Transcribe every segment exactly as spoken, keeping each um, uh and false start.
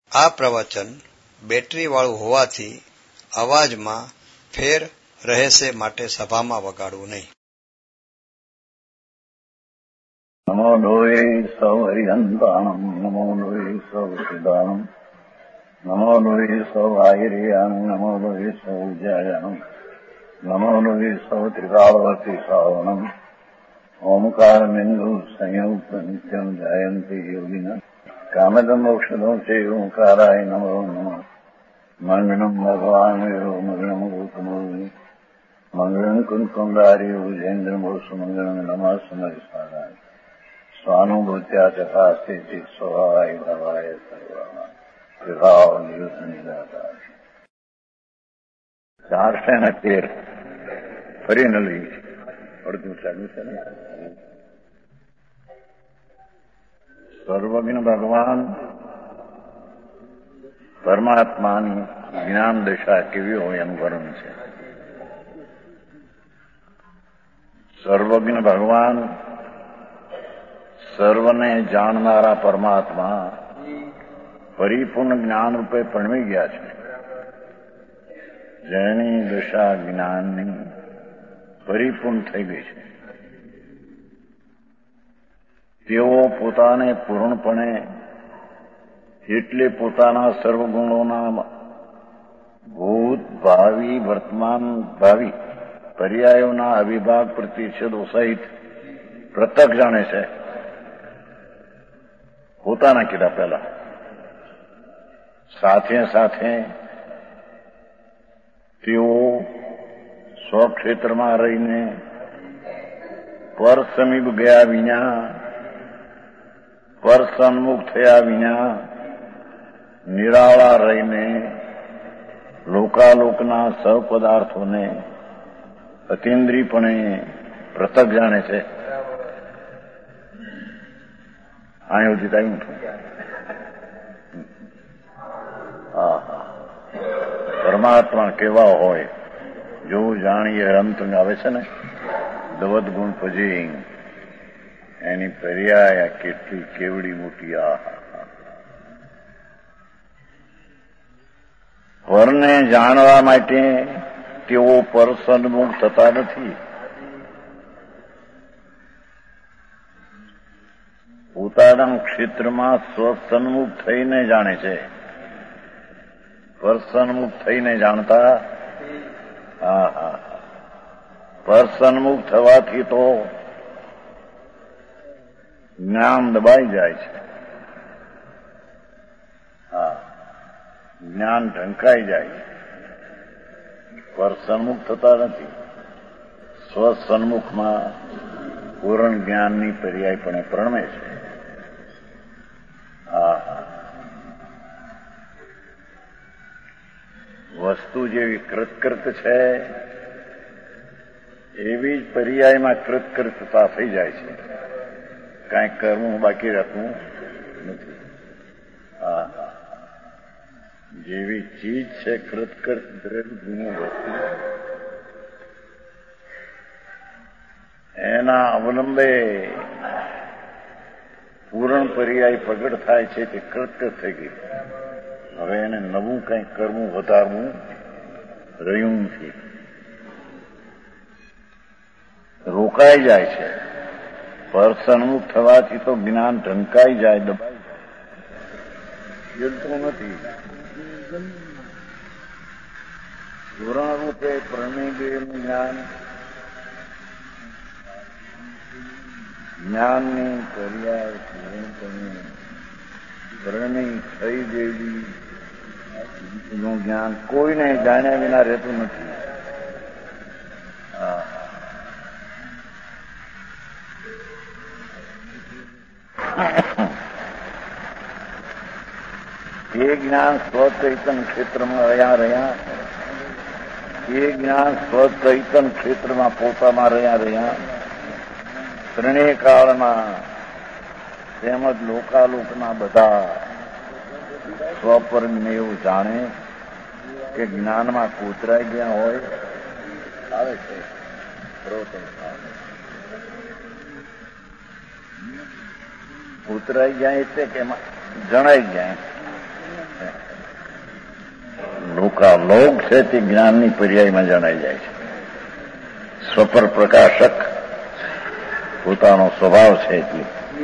આ પ્રવચન બેટરીવાળું હોવાથી અવાજમાં ફેર રહેશે, માટે સભામાં વગાડવું નહીં. નમો લોહે સૌ હરિહંતાણમ, નમો લોહે સૌ સિદ્ધાણમ, નમો લોહે સૌ આહિર્યાણ, નમો લોહે સૌ જયાણમ, નમો લોહે સૌ ત્રિકાળવતી શ્રાવણમ, ઓમકાર બિંદુ સંયુક્ત નિત્યમ જયંતિ યોગિના કામદમ મોક્ષદો છે ઓંકારાય નમો નમઃ. મંગળમ ભગવાન વીરો મંગળમ ગૌતમોની મંગળમ કુંકુંડારી ભુજેન્દ્ર મોક્ષ મંગળમ નમઃ સમરિસારાય સ્વાનુભૂત્યા ચકાસ્તે સ્વભાવાય ભવાય સર્વા વિભાવ નિયુદ્ધ નિરાકાર. ચારસો ને તેર ફરી નલી અડધું ચાલ્યું છે ને. સર્વજ્ઞ ભગવાન પરમાત્માની જ્ઞાન દશા કેવી હોય એનું વર્ણન છે. સર્વજ્ઞ ભગવાન સર્વને જાણનારા પરમાત્મા પરિપૂર્ણ જ્ઞાન રૂપે પરણવી ગયા છે. જેની દશા જ્ઞાનની પરિપૂર્ણ થઈ ગઈ છે. તેઓ પોતાને પૂર્ણપણે એટલે પોતાના સર્વગુણોના ભૂત, ભાવિ, વર્તમાન, ભાવિ પર્યાયોના અવિભાગ પ્રતિષેધો સહિત પ્રત્યક્ષ જાણે છે. પોતાના કીધા પહેલા સાથે સાથે તેઓ સ્વક્ષેત્રમાં રહીને પર સમીપ ગયા વિના, પર સન્મુખ થયા વિના નિરાળા રહીને લોકાલોકના સૌ પદાર્થોને અતિન્દ્રિયપણે પ્રત્યક્ષ જાણે છે. અહીં સુધી આવ્યું છું. હા હા પરમાત્મા કેવા હોય જો જાણીએ. રમત આવે છે ને દવદ ગુણ પછી એની પર્યાય કેટલી કેવડી મોટી. આ પરને જાણવા માટે તેઓ પર સન્મુખ થતા નથી. પોતાના ક્ષેત્રમાં સ્વસન્મુખ થઈને જાણે છે. પર સન્મુખ થઈને જાણતા હા હા પર સન્મુખ થવાથી તો જ્ઞાન દબાઈ જાય છે. હા જ્ઞાન ઢંકાઈ જાય. પર સન્મુખ થતા નથી. સ્વસન્મુખમાં પૂર્ણ જ્ઞાનની પર્યાયપણે પ્રણમે છે. હા હા વસ્તુ જેવી કૃતકૃત છે એવી જ પર્યાયમાં કૃતકૃતતા થઈ જાય છે. કાંઈક કરવું બાકી રાખવું નથી. હા હા જેવી ચીજ છે કૃતકૃત દ્રવ્ય વસ્તુ, એના અવલંબે પૂર્ણ પર્યાય પ્રગટ થાય છે. તે કૃતકૃત થઈ ગઈ. હવે એને નવું કંઈક કરવું, વધારવું રહ્યું નથી. રોકાઈ જાય છે. પર સન્મુખ થવાથી તો જ્ઞાન ઢંકાઈ જાય, દબાઈ જાય. જલતું નથી. પૂર્ણ રૂપે પ્રણી ગયેલું જ્ઞાન, જ્ઞાનની પર્યાય પ્રણી થઈ ગયેલી નું જ્ઞાન કોઈને જાણ્યા વિના રહેતું નથી. હા એ જ્ઞાન સ્વચૈતન ક્ષેત્રમાં રહ્યા રહ્યા એ જ્ઞાન સ્વચૈતન ક્ષેત્રમાં પોતામાં રહ્યા રહ્યા ત્રણેય કાળના તેમજ લોકાલોકના બધા સ્વપરને એવું જાણે કે જ્ઞાનમાં કોતરાઈ ગયા હોય. આવે છે કોતરાઈ જાય એટલે કે જણાઈ જાય. લોકાલોક છે તે જ્ઞાનની પર્યાયમાં જણાઈ જાય છે. સ્વપર પ્રકાશક પોતાનો સ્વભાવ છે એટલે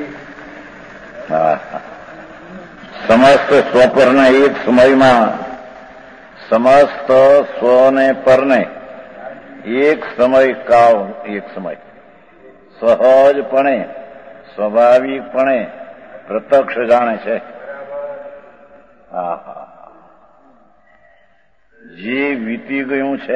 હા સમસ્ત સ્વપરને એક સમયમાં સમસ્ત સ્વને પરને એક સમય કાળ એક સમય સહજપણે સ્વાભાવિકપણે પ્રત્યક્ષ જાણે છે. હા હા જે વીતી ગયું છે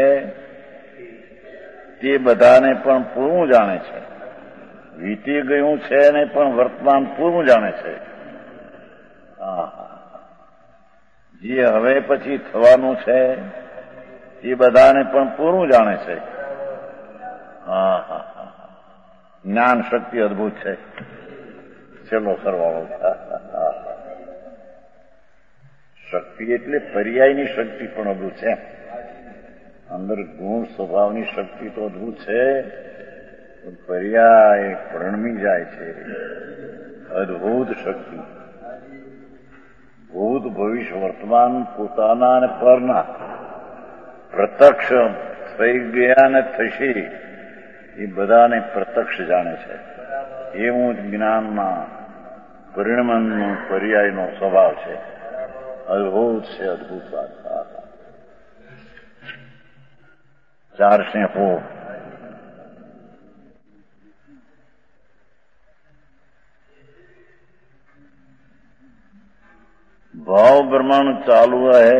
તે બધાને પણ પૂરું જાણે છે. વીતી ગયું છે ને પણ વર્તમાન પૂરું જાણે છે. હા જે હવે પછી થવાનું છે એ બધાને પણ પૂરું જાણે છે. હા હા જ્ઞાન શક્તિ અદભુત છે. ચલો સરવાળો શક્તિ એટલે પર્યાયની શક્તિ પણ અદભુત છે. અંદર ગુણ સ્વભાવની શક્તિ તો અદભુત છે, પર્યાય પ્રણમી જાય છે. અદભુત શક્તિ ભૂત ભવિષ્ય વર્તમાન પોતાના અને પરના પ્રત્યક્ષ થઈ ગયા ને થશે એ બધાને પ્રત્યક્ષ જાણે છે. એવું જ જ્ઞાનના પરિણમનનો પર્યાયનો સ્વભાવ છે. અદભુત છે. અદભુત વાત. ચાર સ્નેહો ભાવ ભ્રમણ ચાલુ રહે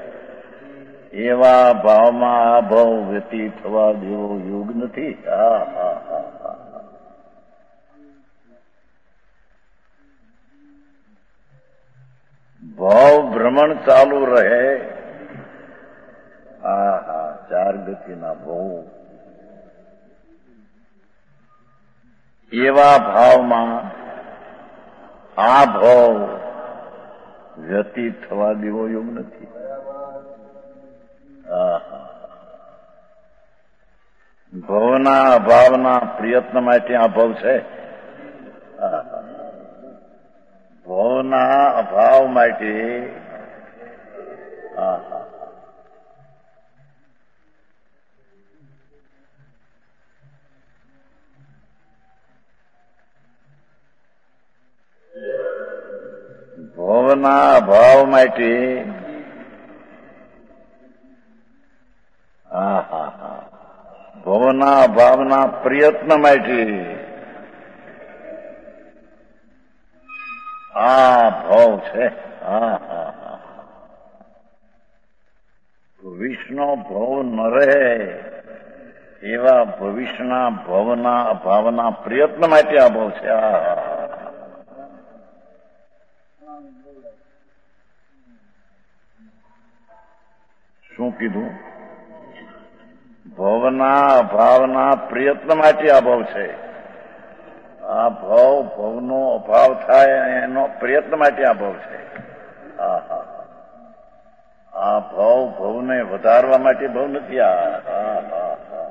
એવા ભાવમાં આ ભાવ વ્યતીત થવા જેવો યુગ નથી. હા હા હા ભાવ ભ્રમણ ચાલુ રહે. હા હા ચાર ગતિના ભાવ એવા ભાવમાં આ ભાવ વ્યતીત થવા દેવો યોગ નથી. ભવના અભાવના પ્રયત્ન માટે આ ભાવ છે. ભવના અભાવ માટે ભવના અભાવ માટે હા હા હા ભવના અભાવના પ્રયત્ન માટે આ ભાવ છે. હા હા હા ભવિષ્યનો ભાવ ન રહે એવા ભવિષ્યના ભવના અભાવના પ્રયત્ન માટે આ ભાવ છે. હા હા શું કીધું? ભવના અભાવના પ્રયત્ન માટે આ ભાવ છે. આ ભાવ ભવનો અભાવ થાય એનો પ્રયત્ન માટે આ ભાવ છે. હા હા આ ભાવ ભવને વધારવા માટે ભાવ નથી. આ હા હા હા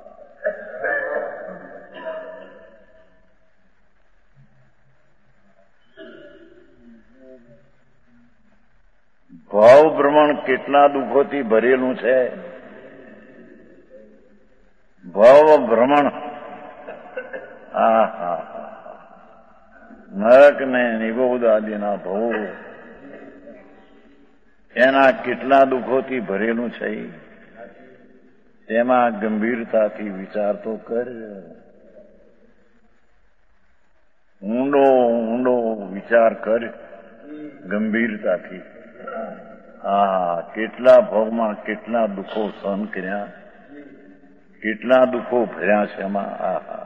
ભાવ ભ્રમણ કેટલા દુઃખોથી ભરેલું છે. ભાવ ભ્રમણ હા હા નરક ને નિબોધ આદિના ભવ એના કેટલા દુઃખોથી ભરેલું છે. તેમાં ગંભીરતાથી વિચાર તો કર. ઊંડો ઊંડો વિચાર કર ગંભીરતાથી. હા કેટલા ભાવમાં કેટલા દુઃખો સહન કર્યા, કેટલા દુઃખો ભર્યા છે એમાં. આ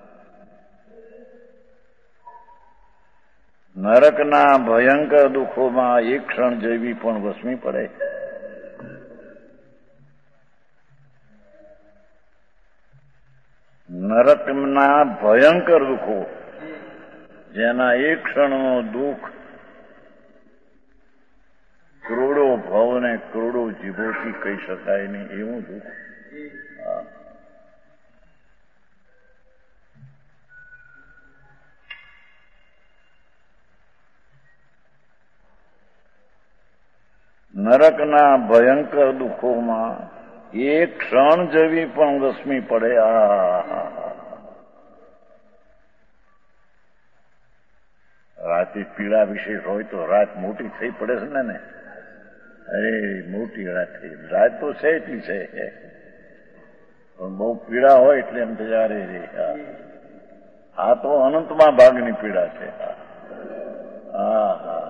નરકના ભયંકર દુઃખોમાં એક ક્ષણ જેવી પણ વસમી પડે. નરકના ભયંકર દુઃખો જેના એક ક્ષણનો દુઃખ કરોડો ભાવને કરોડો જીભોથી કહી શકાય નહીં એવું દુઃખ. નરકના ભયંકર દુઃખોમાં એક ક્ષણ જેવી પણ રશ્મિ પડે આ રાતે પીડા વિશેષ હોય તો રાત મોટી થઈ પડે છે ને અરે મોટી રાત થઈ રાત તો છે એટલી છે પણ બહુ પીડા હોય એટલે એમ તૈયાર રે આ તો અનંતમાં ભાગની પીડા છે હા હા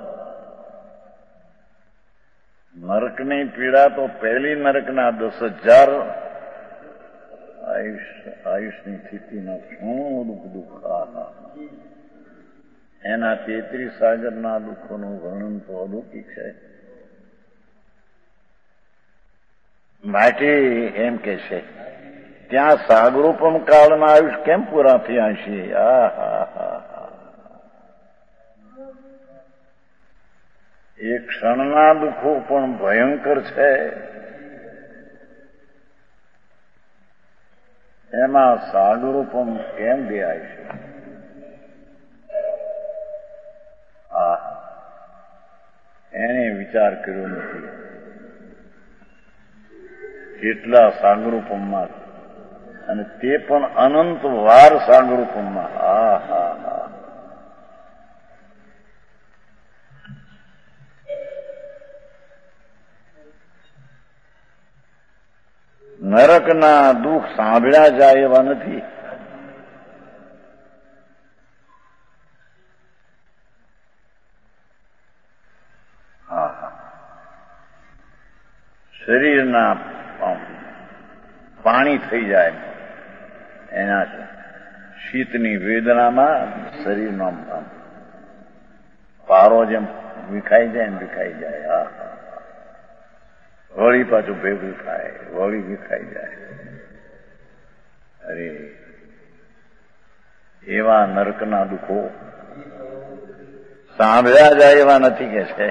નરકની પીડા તો પહેલી નરકના દસ હજાર આયુષ આયુષની સ્થિતિના ઘણું દુઃખ દુઃખ આ એના તેત્રીસ સાગરના દુઃખોનું વર્ણન તો અલૌકિક છે. માટે એમ કે છે ત્યાં સાગરોપમ કાળના આયુષ કેમ પૂરા થયા છે? આ હા હા એ ક્ષણના દુઃખો પણ ભયંકર છે. એમાં સાગરોપમ કેમ દેખાય છે? આ એને વિચાર કર્યો નથી. કેટલા સાગરોપમમાં અને તે પણ અનંત વાર સાગરોપમમાં. આ હા હા નરકના દુઃખ સાંભળ્યા જાય એવા નથી. શરીરના પાણી થઈ જાય એના શીતની વેદનામાં શરીરનો પારો જેમ વિખાઈ જાય એમ વિખાઈ જાય. હા વળી પાછું ભેગું થાય, વળી વિખાઈ જાય. અરે એવા નરકના દુઃખો સાંભળ્યા જાય એવા નથી કે છે.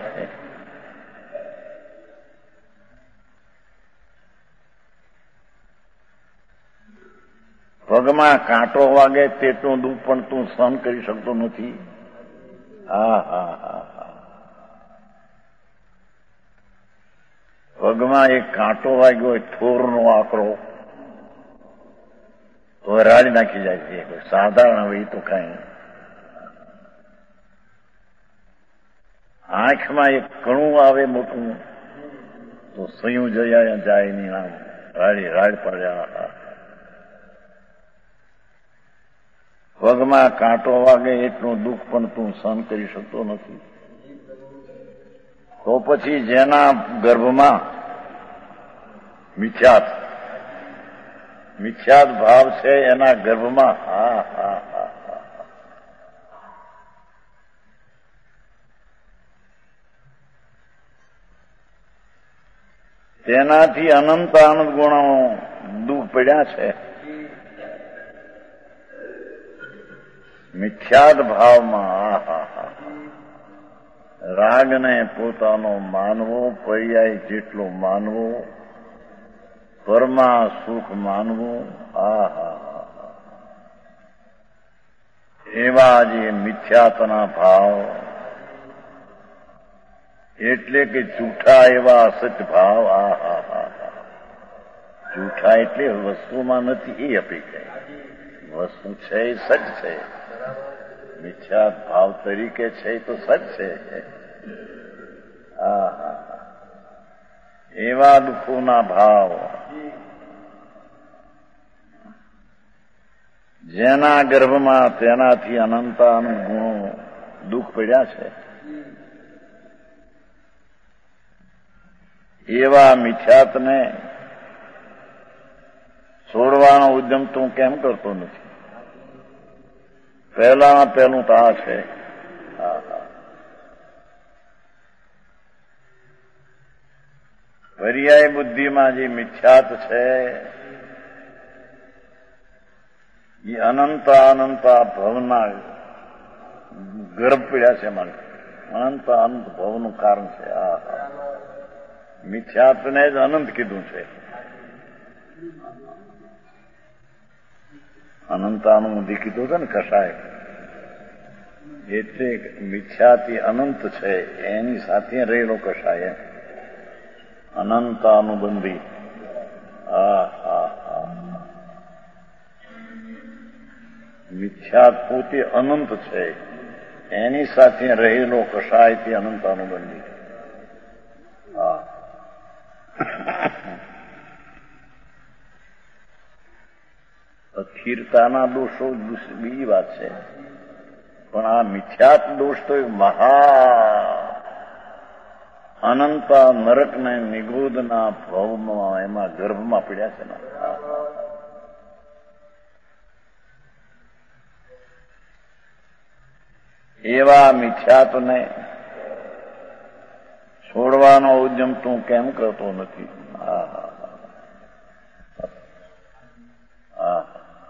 પગમાં કાંટો વાગે તેટલું દુઃખ પણ તું સહન કરી શકતો નથી. હા હા હા હા પગમાં એક કાંટો વાગ્યો હોય થોરનો આકરો તો રાડી નાખી જાય છે. સાધારણ હોય તો કઈ. આંખમાં એક કણું આવે મોટું તો સયું જયા જાય ની નામ રાડી રાડ પડ્યા. પગમાં કાંટો વાગે એટલું દુઃખ પણ તું સહન કરી શકતો નથી. તો પછી જેના ગર્ભમાં મિથ્યાત મિથ્યાત ભાવ છે એના ગર્ભમાં હા હા હા તેનાથી અનંત આનંદ ગુણો દુઃખ પડ્યા છે. મિથ્યાદ ભાવમાં આ હા હા રાગને પોતાનો માનવો, પર્યાય જેટલો માનવો, પરમા સુખ માનવું. આ હા એવા જે મિથ્યાતના ભાવ એટલે કે જૂઠા એવા અસત ભાવ. આ હા હા જૂઠા એટલે વસ્તુમાં નથી એ અપેક્ષા, વસ્તુ છે એ સચ છે. મિથ્યાત ભાવ તરીકે છે તો સચ છે. હા હા એવા દુઃખોના ભાવ જેના ગર્ભમાં તેનાથી અનંત અનંત ગુણો દુઃખ પડ્યા છે. એવા મિથ્યાતને છોડવાનો ઉદ્યમ તું કેમ કરતો નથી? પહેલામાં પહેલું તો આ છે. હા હા પર્યાય બુદ્ધિમાં જે મિથ્યાત છે એ અનંત અનંત ભવના ગર્ભ પીડ્યા છે. મને અનંત અનંત ભવનું કારણ છે. આ મિથ્યાતને જ અનંત કીધું છે. અનંતાનુમૂતિ કીધું છે ને કસાય એટલે મિથ્યાથી અનંત છે એની સાથે રહેલો કસાય. અનંતાનુબંધી. આ હા હા મિથ્યા પોતે અનંત છે, એની સાથે રહેલો કશાય તે અનંતાનુબંધી. હા અસ્થિરતાના દોષો બીજી વાત છે, પણ આ મિથ્યાત દોષ તો મહા અનંત નરકને નિગોદના ભવમાં એમાં ગર્ભમાં પીડ્યા છે ને. એવા મિથ્યાતને છોડવાનો ઉદ્યમ તું કેમ કરતો નથી? હા હા હા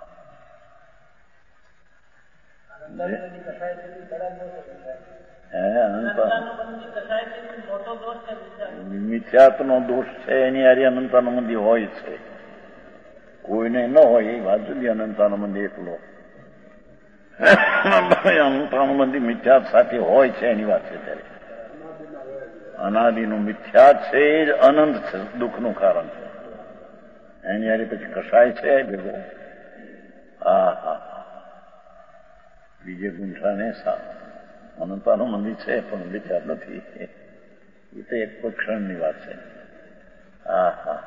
મિથ્યાત્વનો દોષ છે, એની હારી અનંતાનુબંધી હોય છે. કોઈને ન હોય એ વાત જુદી. અનંતાનુબંધી એકલો અનંતાનુબંધી મિથ્યાત સાથે હોય છે એની વાત છે. ત્યારે અનાદિનું મિથ્યાત છે એ જ અનંત છે, દુઃખનું કારણ છે. એની હારી પછી કસાય છે ભેગો. હા હા બીજે ગુંઠાને અનંતાનુબંધી છે પણ મિથ્યાત નથી. એ તો એક ક્ષણની વાત છે. હા હા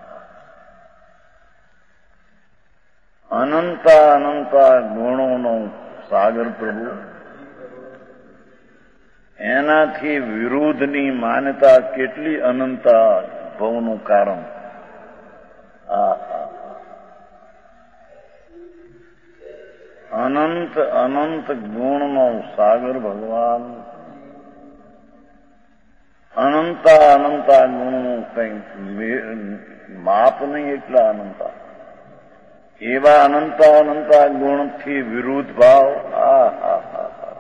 અનંત અનંત ગુણોનો સાગર પ્રભુ, એનાથી વિરુદ્ધની માન્યતા કેટલી અનંત ભવનું કારણ. હા હા અનંત અનંત ગુણનો સાગર ભગવાન, અનંત અનંત ગુણનું કંઈ માપ નહીં, એટલા અનંત. એવા અનંત અનંત ગુણથી વિરુદ્ધ ભાવ. આ હા હા હા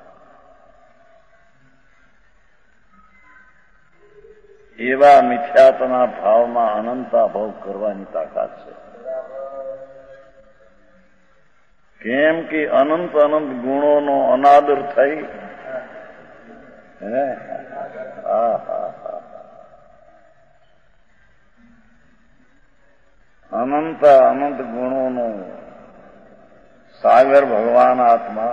એવા મિથ્યાત્વના ભાવમાં અનંતા ભાવ કરવાની તાકાત છે. કેમ કે અનંત અનંત ગુણોનો અનાદર થઈ હે હા હા અનંત અનંત ગુણોનો સાગર ભગવાન આત્મા,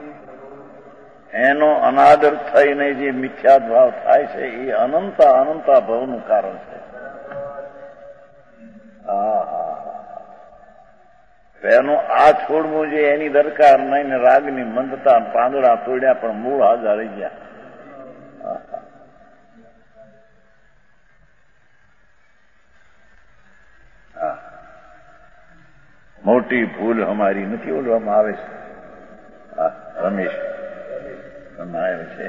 એનો અનાદર થઈને જે મિથ્યાત ભાવ થાય છે એ અનંત અનંત ભાવનું કારણ છે. હા હા એનો આ છોડવું જે એની દરકાર નહીં ને રાગની મંદતા પાંદડા તોડ્યા પણ મૂળ હાજર રહી ગયા. મોટી ભૂલ અમારી નથી બોલવામાં આવે છે. રમેશ આવે છે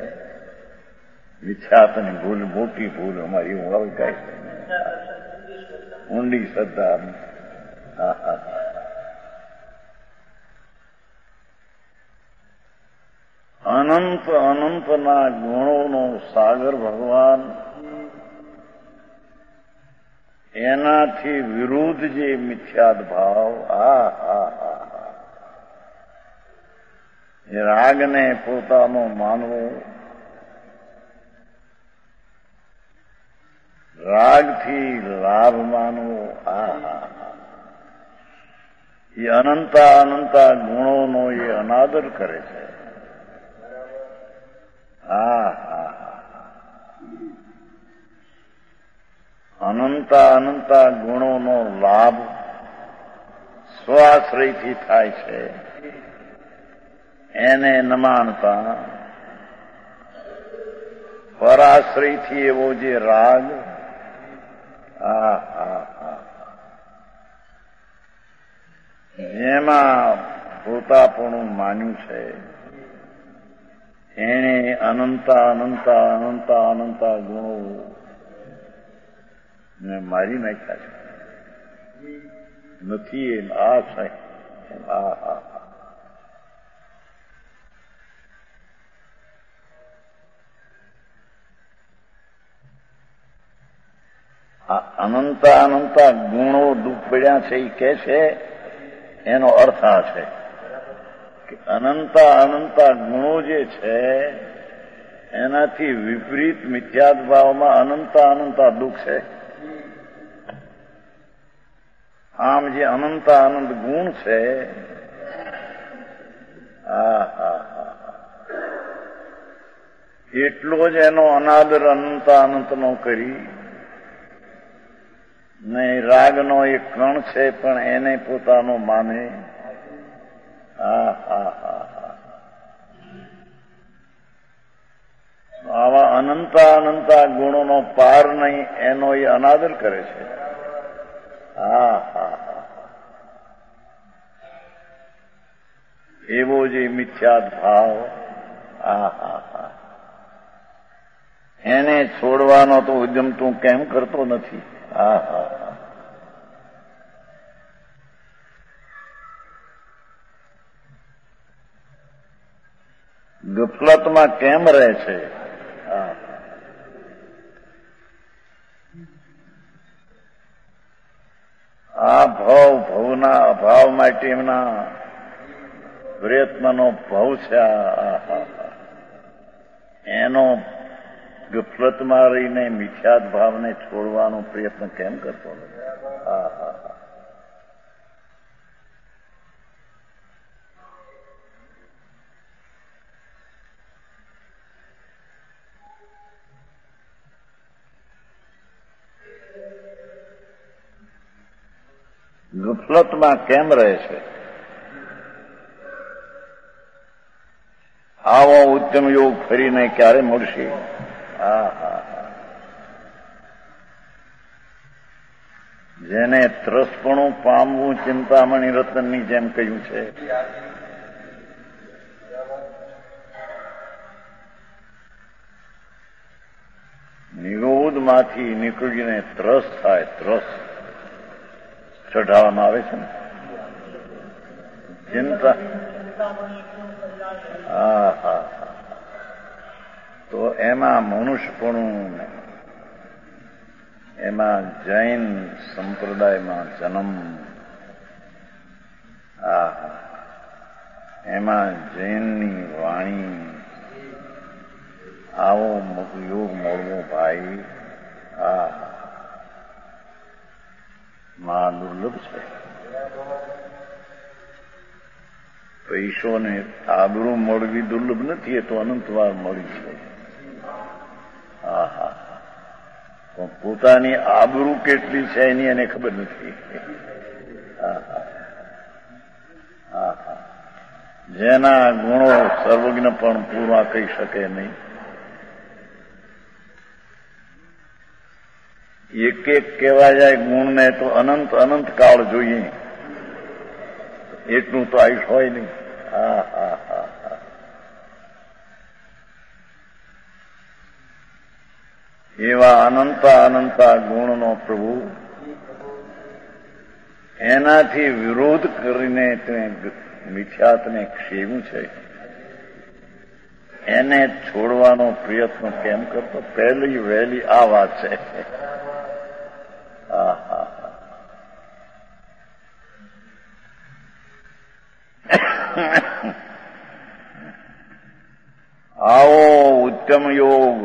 મિથ્યાતની ભૂલ, મોટી ભૂલ અમારી હું આવે કાંઈ ઊંડી શ્રદ્ધા. હા હા અનંત અનંતના ગુણોનો સાગર ભગવાન, એનાથી વિરુદ્ધ જે મિથ્યાત ભાવ. આ હા હા એ રાગને પોતાનો માનવો, રાગથી લાભ માનવો. આ હા એ અનંત અનંત ગુણોનો એ અનાદર કરે છે. હા હા અનંત અનંત ગુણોનો લાભ સ્વાશ્રયથી થાય છે. એને ન માનતા પરાશ્રયથી એવો જે રાગ. હા હા હા જેમાં પોતાપણું માન્યું છે, એને અનંત અનંત અનંત અનંત ગુણો ને મારી નાખ્યા છે. નથી એ આ છે. હા હા અનંત અનંત ગુણો દુઃખ પડ્યા છે એ કે છે, એનો અર્થ આ છે કે અનંત અનંત ગુણો જે છે એનાથી વિપરીત મિથ્યાત્વ ભાવમાં અનંતા અનંતા દુઃખ છે. આમ જે અનંતા અનંત ગુણ છે, હા હા હા એટલો જ એનો અનાદર અનંતા અનંત નો કરી નહીં. રાગનો એક કણ છે પણ એને પોતાનો માને. હા હા હા હા આવા અનંતા અનંતા ગુણોનો પાર નહીં એનો એ અનાદર કરે છે. હા હા હા એવો જે મિથ્યાત ભાવ, હા હા હા એને છોડવાનો તો ઉદ્યમ તું કેમ કરતો નથી? હા હા હા ગફલતમાં કેમ રહે છે? હા આ ભાવ ભવના અભાવ માટે એમના પ્રયત્નનો ભાવ છે. એનો ગફલતમાં રહીને મિથ્યાત ભાવને છોડવાનો પ્રયત્ન કેમ કરતો નથી? હા હા હા ગફલતમાં કેમ રહે છે? આવો ઉત્તમ યોગ ફરીને ક્યારે મળશે? હા હા હા જેને ત્રસપણું પામવું ચિંતામણી રતનની જેમ કહ્યું છે, નિરોધમાંથી નીકળીને ત્રસ થાય. ત્રસ ચઢાવવામાં આવે છે ને ચિંતા. હા હા હા તો એમાં મનુષ્યપણું, એમાં જૈન સંપ્રદાયમાં જન્મ, હા એમાં જૈનની વાણી, આવો યોગ મળવો ભાઈ, હા મહા દુર્લભ છે. પૈસો ને આબરૂ મળવી દુર્લભ નથી, એ તો અનંતવાર મળી છે. હા હા પણ પોતાની આબરૂ કેટલી છે એની એને ખબર નથી. હા હા હા હા જેના ગુણો સર્વજ્ઞ પણ પૂરા કહી શકે નહીં, એક એક કહેવા જાય ગુણને તો અનંત અનંત કાળ જોઈએ, એટલું તો આયુષ હોય નહીં. હા હા હા હા એવા અનંતા અનંતા ગુણનો પ્રભુ એનાથી વિરોધ કરીને તેને મિથ્યાતને ક્ષેમ્યું છે. એને છોડવાનો પ્રયત્ન કેમ કરતો? પહેલી વહેલી આ વાત છે. હા હા આવો ઉત્તમ યોગ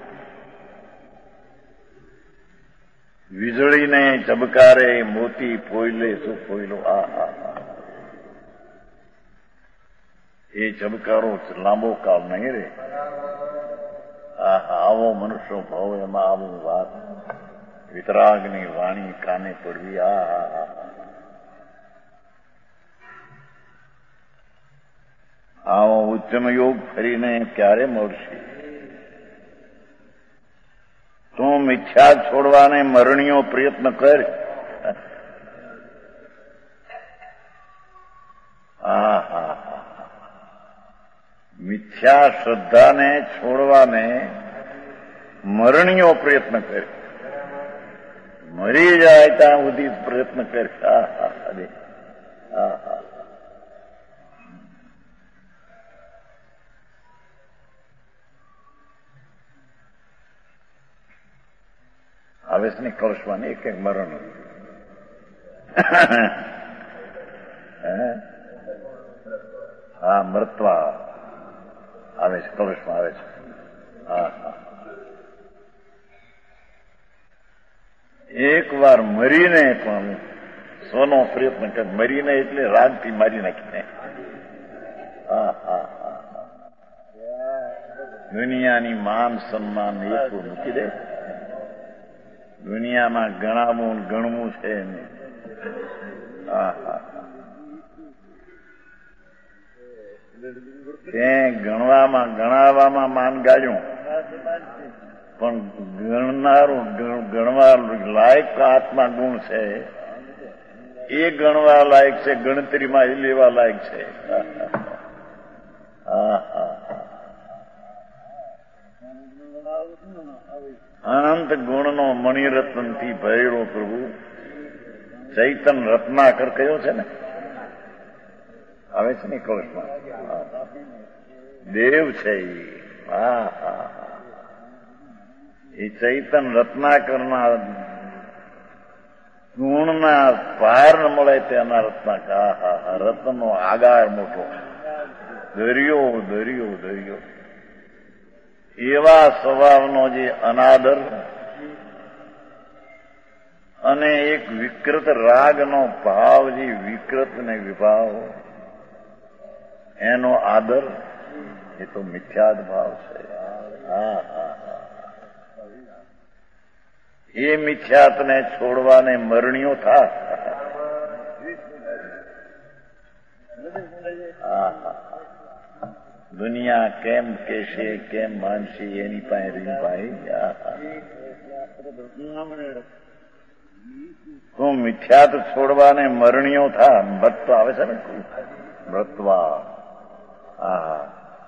વીજળીને ચબકારે મોતી ફોઈલે શું ફોઈલો. આ હા હા એ ચબકારો લાંબો કાળ નહીં રે. આ આવો મનુષ્ય ભાવ, એમાં આવું વાત વિતરાગની વાણી કાને પડવી. આ હા હા આવો ઉત્તમ યોગ ફરીને ક્યારે મળશે? તું મિથ્યા છોડવાને મરણીયો પ્રયત્ન કર. હા હા હા મિથ્યા શ્રદ્ધાને છોડવાને મરણીયો પ્રયત્ન કર. મરી જાય ત્યાં સુધી પ્રયત્ન કર. હા હા હા હા આવેશની કળશવાની એક એક મરણ. હા મરત્વા આવે છે, કળશમાં આવે છે. હા હા એક વાર મરીને પણ સ્વનો પ્રયત્ન કર, મરીને એટલે રાગથી મારી નાખીને. હા હા હા દુનિયાની માન સન્માન એટલું મૂકી દે. દુનિયામાં ગણાવું ગણવું છે ને. હા હા તે ગણવામાં ગણાવવામાં માન ગાળ્યું, પણ ગણનારું ગણવા લાયક આત્મા ગુણ છે એ ગણવા લાયક છે, ગણતરીમાં એ લેવા લાયક છે. હા હા અનંત ગુણનો મણિરત્ન થી ભરેલો પ્રભુ ચૈતન રત્નાકર કયો છે ને, આવે છે ને કવચમાં, દેવ છે એ. હા હા એ ચૈતન રત્નાકરના ગુણના પાર ન મળે તેના રત્નાકર. હા હા હા રત્નનો આગાર મોટો, દરિયો દરિયો દરિયો. એવા સ્વભાવનો જે અનાદર અને એક વિકૃત રાગનો ભાવ, જે વિકૃત ને વિભાવ, એનો આદર, એ તો મિથ્યાદ ભાવ છે. હા હા એ મિથ્યાતને છોડવાને મરણીઓ થા. હા હા દુનિયા કેમ કહેશે, કેમ માનશે, એની પાસે રહી ભાઈ. તું મિથ્યાત છોડવાને મરણીઓ થા. મૃત આવે છે ને, મૃતવા. હા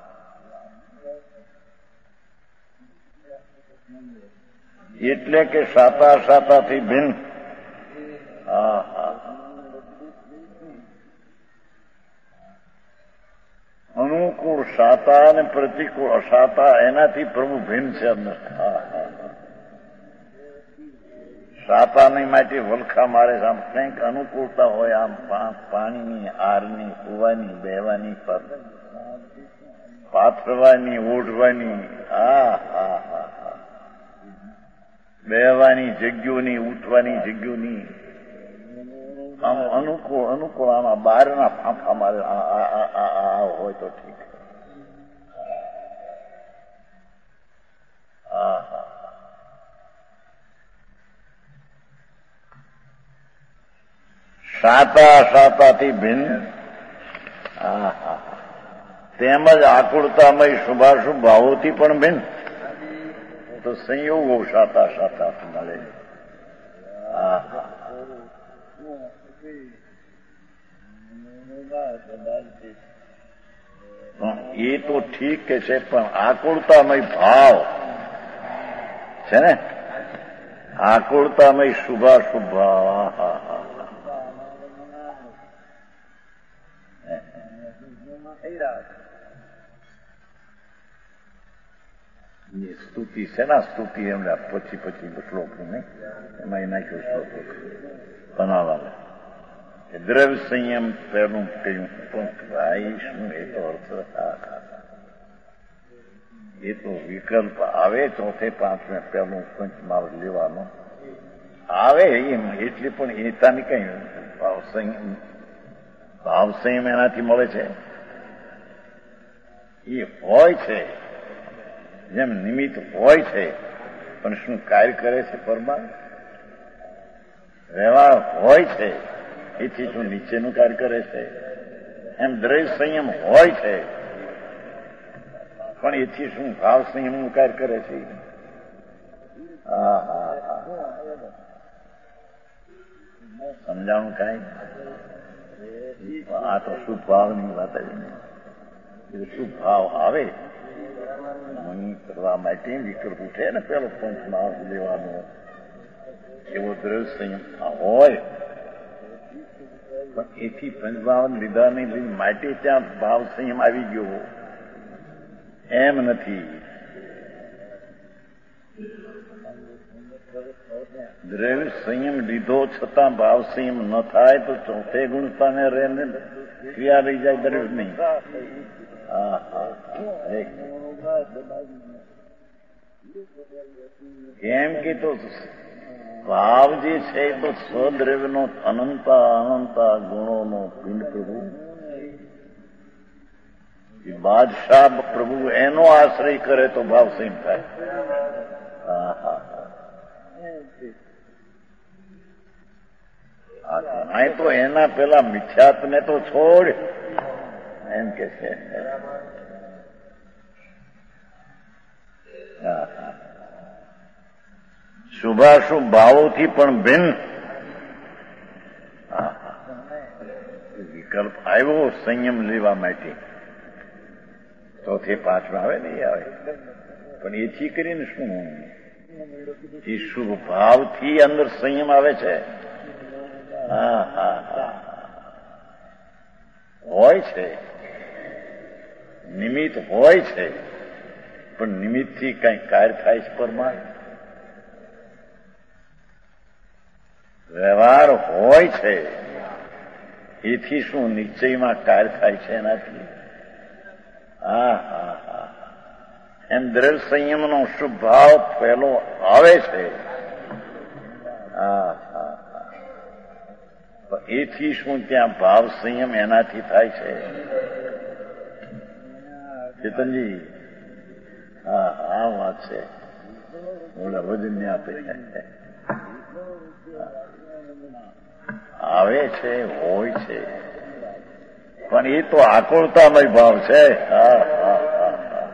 એટલે કે સાતા સાતાથી ભિન્ન. હા હા અનુકૂળ સાતા અને પ્રતિકૂળ અસાતા, એનાથી પ્રભુ ભિન્ન છે. હા હા સાતાની માટે વલખા મારે છે. આમ કંઈક અનુકૂળતા હોય, આમ પાણીની, આરની, કુવાની, બેવાની, પાથરવાની, ઓઢવાની. હા હા હા બેવાની જગ્યોની, ઉઠવાની જગ્યોની, આમ અનુકૂળ અનુકૂળ. આમાં બહારના ફાંફા મારે હોય તો ઠીક. હા હા સાતા સાતાથી ભિન્ન. હા હા તેમજ આકુળતામય શુભાશુભ ભાવોથી પણ ભિન્ન. તો સંયોગો સાતા સાતા મળે. હા હા એ તો ઠીક કે છે, પણ આકુળતામય ભાવ છે ને, આકુળતામય શુભાશુભ ભાવ. હા હા સ્તુતિ છે ને, સ્તુતિ એમને પછી પછી શ્લોક નહીં, એમાં એ નાખ્યો શ્લોક બનાવવા. દ્રવ્ય સંયમ પહેલું કહ્યું, પણ ભાઈ શું એ તો અર્થ. એ તો વિકલ્પ આવે ચોથે પાંચમે પહેલું પંચમાલ લેવાનો આવે એમ, એટલી પણ એતાની કઈ ભાવ સંયમ, ભાવ સંયમ એનાથી મળે છે. એ હોય છે, જેમ નિમિત્ત હોય છે, પણ શું કાર્ય કરે છે પરમાત્મા? વ્યવહાર હોય છે, એથી શું નીચેનું કાર્ય કરે છે? એમ દ્રવ્ય સંયમ હોય છે, પણ એથી શું ભાવ સંયમનું કાર્ય કરે છે? હા હા હા સમજાણું કાંઈ? આ તો શુભ ભાવની વાત આવી. શુભ ભાવ આવે મની કરવા માટે વિકલ્પ ઉઠે ને, પેલો પંચમાલ લેવાનો, એવો દ્રવ્ય સંયમ હોય, પણ એથી પંચભાવન લીધા નહીં લીધી માટે ત્યાં ભાવ સંયમ આવી ગયો એમ નથી. દ્રવ્ય સંયમ લીધો છતાં ભાવ સંયમ ન થાય તો ચોથે ગુણતાને રહે ને ક્રિયા રહી જાય દ્રવ્ય નહીં. હા હા કેમ કે તો ભાવ જે છે એ તો સ્વદ્રવ્યનો અનંતા અનંતા ગુણોનો પિંડ પ્રભુ, બાદશાહ પ્રભુ એનો આશ્રય કરે તો ભાવ સંયમ થાય. હા હા અહીં તો એના પેલા મિથ્યાત્વને તો છોડ એમ કે છે. શુભાશુભ ભાવોથી પણ ભિન્ન વિકલ્પ આવ્યો સંયમ લેવા માટે તો તે પાછળ આવે નહીં આવે, પણ એથી કરીને શું એ શુભ ભાવથી અંદર સંયમ આવે છે. હા હા હા હોય છે, નિમિત્ત હોય છે, પણ નિમિત્તથી કઈ કાર્ય થાય છે પરમાર્થ વ્યવહાર હોય છે, એથી શું નિશ્ચયમાં કાર્ય થાય છે એનાથી. હા હા હા એમ દ્રવ્ય સંયમનો શુભ ભાવ પહેલો આવે છે. હા હા હા એથી શું ત્યાં ભાવ સંયમ એનાથી થાય છે. ચેતનજી હા હા વાત છે, ઓલા વજન આપે આવે છે હોય છે, પણ એ તો આકુળતામય ભાવ છે. હા હા હા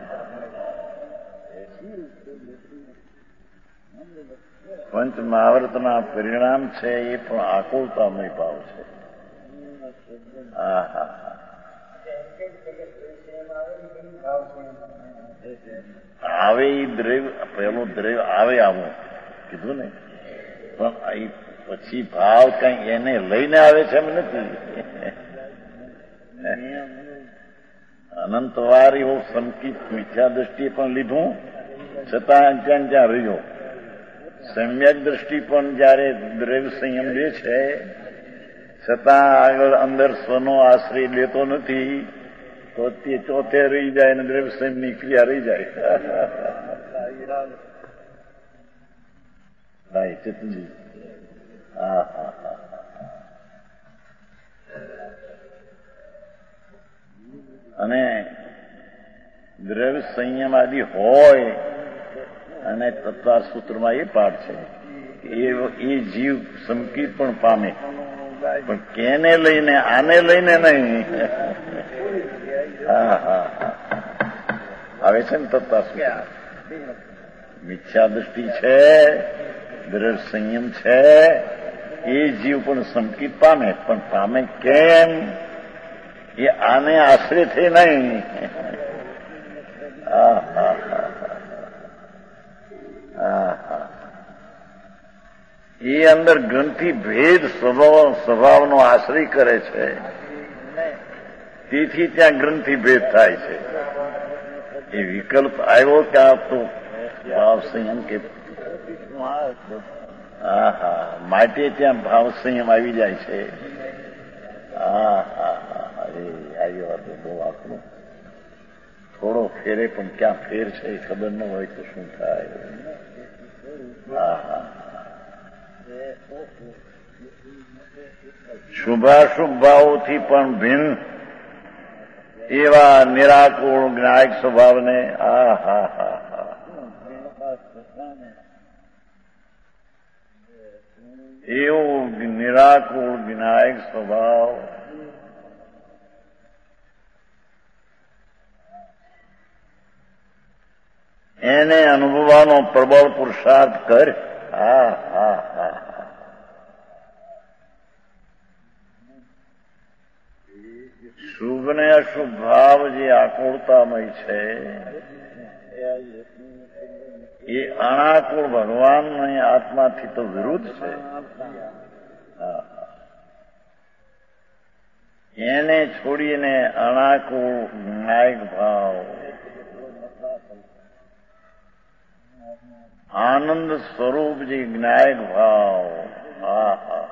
પંચ મહાવ્રતના પરિણામ છે એ પણ આકુળતામય ભાવ છે. હા હા આવે એ દ્રવ્ય પેલો દ્રવ્ય આવે આવું કીધું ને, પણ પછી ભાવ કઈ એને લઈને આવે છે એમ નથી. અનંતવાર એવો સંકિત મિથ્યા દ્રષ્ટિએ પણ લીધું છતાં ત્યાં જ્યાં રહ્યો. સમ્યક દ્રષ્ટિ પણ જયારે દ્રવ્ય સંયમ લે છે છતાં આગળ અંદર સ્વનો આશ્રય લેતો નથી તો તે ચોથે રહી જાય અને દ્રવ્ય સંયમની ક્રિયા રહી જાય. ભાઈ ચેતનજી હા હા હા અને દ્રવ્ય સંયમ આદિ હોય અને તત્વા સૂત્રમાં એ પાઠ છે એ જીવ સંકિત પણ પામે, પણ કેને લઈને આને લઈને નહીં. હા હા આવે છે ને તત્વા સૂત્ર. મિથ્યા દ્રષ્ટિ છે, દ્રવ્ય સંયમ છે, એ જીવ પણ સંકિત પામે, પણ પામે કેમ એ આને આશ્રય થઈ નહીં. હા હા હા એ અંદર ગ્રંથિ ભેદ સ્વભાવ સ્વભાવનો આશ્રય કરે છે, તેથી ત્યાં ગ્રંથિ ભેદ થાય છે. એ વિકલ્પ આવ્યો કે આ તો ભાવ સંયમ કે હા હા માટે ત્યાં ભાવ સંયમ આવી જાય છે. હા હા હા અરે આવ્યો હતો બહુ આખું થોડો ફેરે પણ ક્યાં ફેર છે એ ખબર ન હોય તો શું થાય. હા હા શુભાશુભ ભાવોથી પણ ભિન્ન એવા નિરાકુળ જ્ઞાયક સ્વભાવને આ હા હા હા એવો નિરાકુળ જ્ઞાયક સ્વભાવ એને અનુભવવાનો પ્રબળ પુરુષાર્થ કર. હા હા હા શુભ ને અશુભ ભાવ જે આકુળતામય છે એ અનાકુળ ભગવાનની આત્માથી તો વિરુદ્ધ છે. એને છોડીને અનાકુળ જ્ઞાયક ભાવ આનંદ સ્વરૂપ જે જ્ઞાયક ભાવ હા હા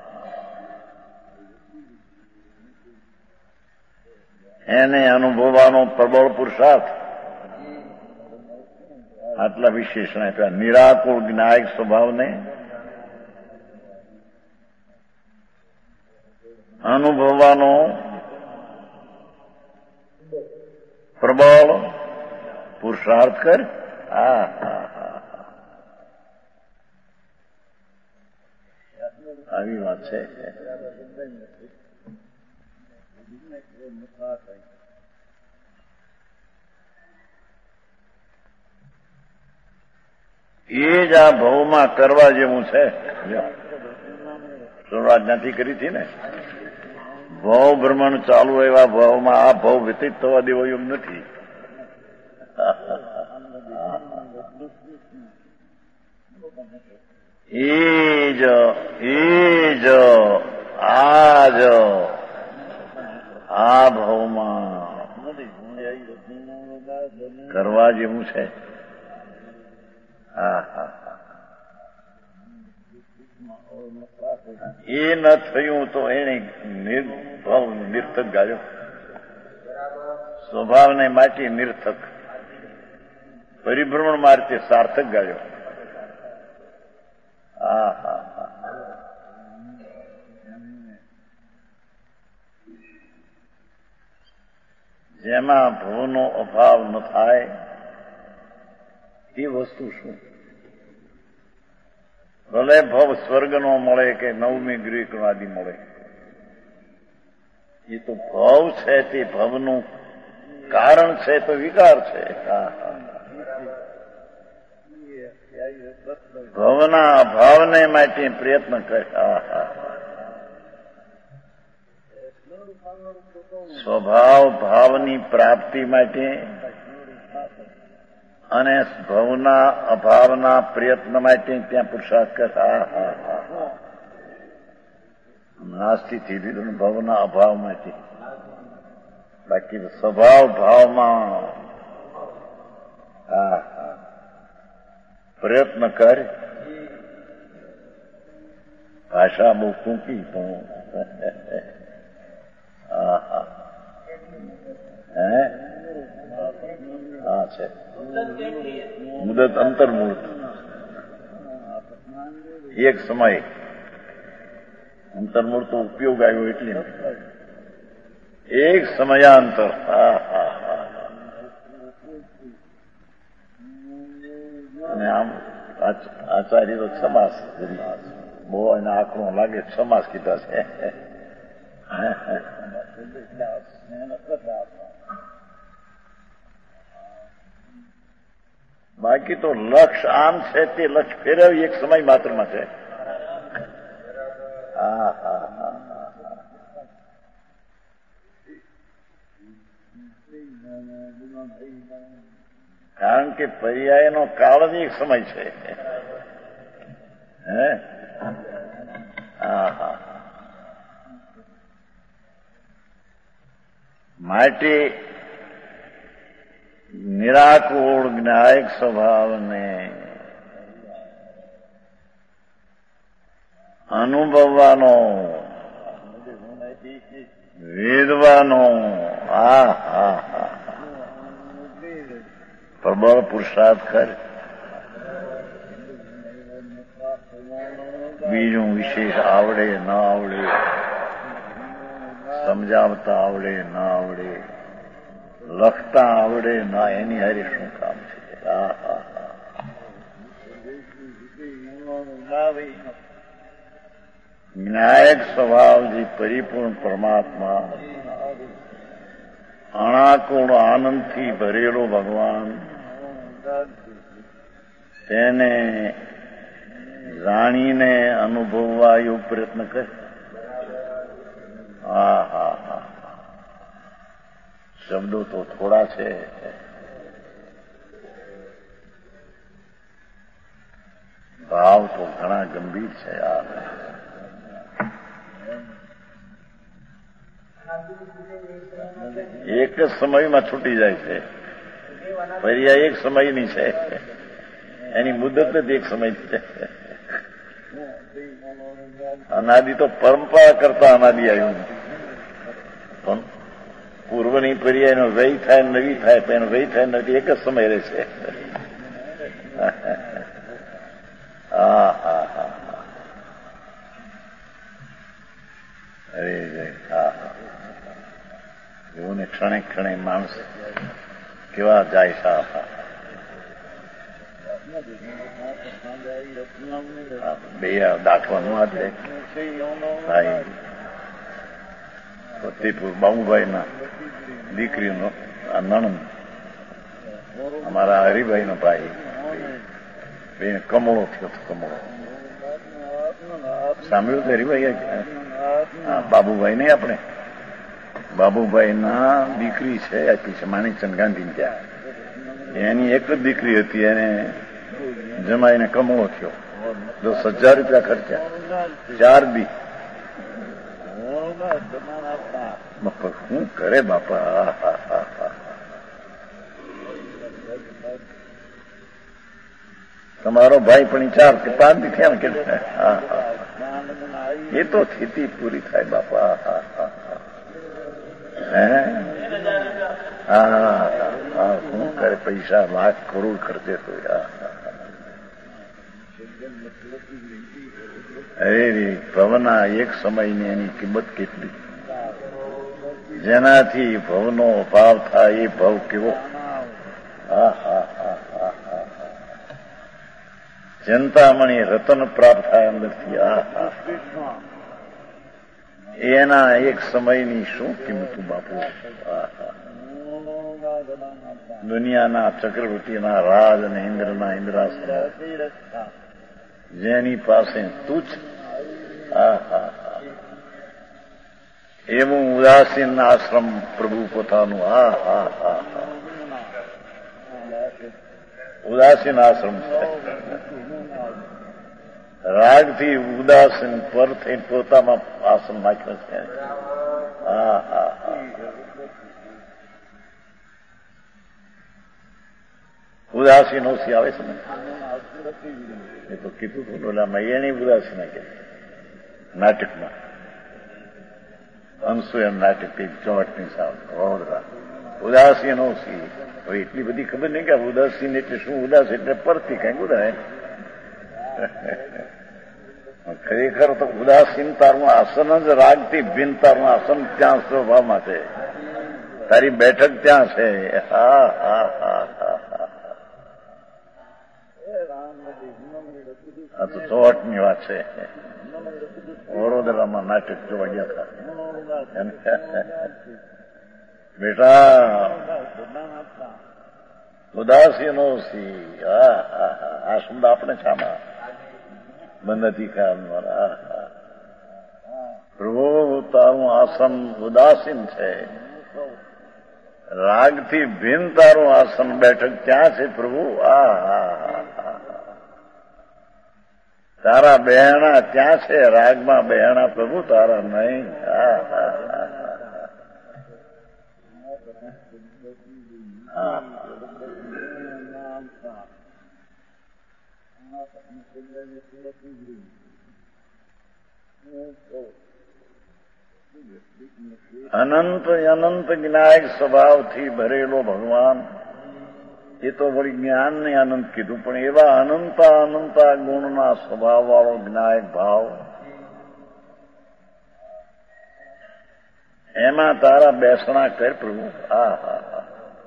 એને અનુભવવાનો પ્રબળ પુરુષાર્થ આટલા વિશેષણ આપ્યા. નિરાકુળ જ્ઞાયક સ્વભાવને અનુભવવાનો પ્રબળ પુરુષાર્થ કર. હા હા હા આવી વાત છે. એ જ આ ભવમાં કરવા જેવું છે. શરૂઆત નથી કરી હતી ને. ભવ ભ્રમણ ચાલુ એવા ભાવમાં આ ભાવ વ્યતીત થવા દેવો યોગ નથી. એ જ એ જ આ જ આ ભાવમાં કરવા જેવું છે. હા હા એ ન થયું તો એને નિર્ભાવ નિર્થક ગાયો. સ્વભાવને માટે નિર્થક, પરિભ્રમણ માર્ગે સાર્થક ગાયો. હા હા હા જેમાં ભવનો અભાવ ન થાય એ વસ્તુ શું? ભલે ભવ સ્વર્ગનો મળે કે નવમી ગ્રીક આદિ મળે, એ તો ભવ છે તે ભવનું કારણ છે તો વિકાર છે. ભવના અભાવને માટે પ્રયત્ન કરે. સ્વભાવ ભાવની પ્રાપ્તિ માટે અને ભવના અભાવના પ્રયત્ન માટે ત્યાં પુરુષાર્થ કરતા. નાસ્તી થી લીધું ભવના અભાવ માટે. બાકી સ્વભાવ ભાવમાં હા પ્રયત્ન કર. ભાષા બહુ ટૂંકી પણ હા હા હે હા છે. મુદત અંતર્મુહૂર્ત એક સમય અંતર્મુહૂર્ત ઉપયોગ આવ્યો એટલે એક સમયાંતર. હા હા હા અને આમ આચાર્ય તો સમાસ બહુ એને આંકડો લાગે સમાસ કીધા છે. બાકી તો લક્ષ આમ છે તે લક્ષ ફેરવી એક સમય માત્રમાં છે. હા હા હા કારણ કે પર્યાયનો કાળ જ એક સમય છે. હે હા હા માટે નિરાકુળ જ્ઞાયક સ્વભાવને અનુભવવાનો, વેદવાનો આ હા હા પ્રબળ પુરુષાર્થ કર. બીજું વિશેષ આવડે ન આવડે, સમજાવતા આવડે ન આવડે, લખતા આવડે ના, એની હારી શું કામ છે? જ્ઞાયક સ્વભાવ જે પરિપૂર્ણ પરમાત્મા, અણાકુળ આનંદથી ભરેલો ભગવાન, તેને જાણીને અનુભવવા એવો પ્રયત્ન કરે. હા હા હા શબ્દો તો થોડા છે. ભાવ તો ઘણા ગંભીર છે. યાર એક જ સમયમાં છૂટી જાય છે. પર્યાય એક સમયની છે, એની મુદત જ એક સમય છે. અનાદિ તો પરંપરા કરતા અનાદિ આવ્યું, પણ પૂર્વની પર્યાયનો વ્યય થાય નવી થાય, પણ એનો વ્યય થાય નથી એક જ સમય રહેશે. ક્ષણે ક્ષણે માણસ કેવા જાય સાફ બે દાખવાનું આ દે ભાઈ ફતેપુર બાબુભાઈના દીકરીનો આ નણંદ અમારા હરિભાઈનો ભાઈ બે કમળો થયો હતો. કમળો સાંભળ્યું તો હરિભાઈ? હા, બાબુભાઈ નહીં, આપણે બાબુભાઈ ના દીકરી છે આપી છે માણેકચંદ ગાંધી ત્યાં. એની એક જ દીકરી હતી, એને જમાઈને કમળો થયો. દસ હજાર રૂપિયા ખર્ચા, ચાર દી. શું કરે બાપા? તમારો ભાઈ પણ ચાર કે પાંચ દી થયા ને કે? હા હા, એ તો સ્થિતિ પૂરી થાય બાપા. હા હા હે હા હા, શું કરે? પૈસા લાખ કરોડ ખર્ચે તો અરે રે ભવના એક સમયની એની કિંમત કેટલી, જેનાથી ભવનો અભાવ થાય એ ભવ કેવો. હા હા હા હા હા, ચિંતામણી રતન પ્રાપ્ત થાય અંદરથી. આ હા, એના એક સમયની શું કિંમત બાપુ. દુનિયાના ચક્રવર્તીના રાજ અને ઇન્દ્રના ઇન્દ્રાસન જેની પાસે તુચ્છ. હા હા, એવું ઉદાસીન આશ્રમ પ્રભુ પોતાનું. હા હા હા હા, ઉદાસીન આશ્રમ છે. રાગથી ઉદાસીન પર થઈ પોતામાં આશ્રમ નાખ્યો છે. હા હા હા, ઉદાસીન ઓછી આવે છે ને. એ તો કીધું હતું ઓલા મૈયાણી ઉદાસીન કે નાટકમાં અનસુયન નાટક ચોટની સામે વડોદરા. ઉદાસીન ઓછી. હવે એટલી બધી ખબર નહીં કે ઉદાસીન એટલે શું. ઉદાસ એટલે પરથી કઈ ઉદાય. ખરેખર તો ઉદાસીનતાનું આસન જ રાગથી ભિન્નતાનું આસન ત્યાં સ્વભાવમાં છે. તારી બેઠક ત્યાં છે. હા હા હા હા હા, આ તો ચોટની વાત છે. વડોદરામાં નાટક જોવા ગયા હતા બેટા. ઉદાસીનો સી. હા હા હા, આ શબ્દ આપણે છામાં બંધ અધિકાર. પ્રભુ તારું આસન ઉદાસીન છે. રાગથી ભિન્ન તારું આસન બેઠક ક્યાં છે પ્રભુ. આ હા હા, તારા બહેણા ત્યાં છે. રાગમાં બહેણા પ્રભુ તારા નહીં. હા હા હા, અનંત અનંત જ્ઞાયક સ્વભાવથી ભરેલો ભગવાન. એ તો વળી જ્ઞાનને અનંત કીધું, પણ એવા અનંતા અનંતા ગુણના સ્વભાવ વાળો જ્ઞાયક ભાવ, એમાં તારા બેસણા કર પ્રભુ. હા હા હા,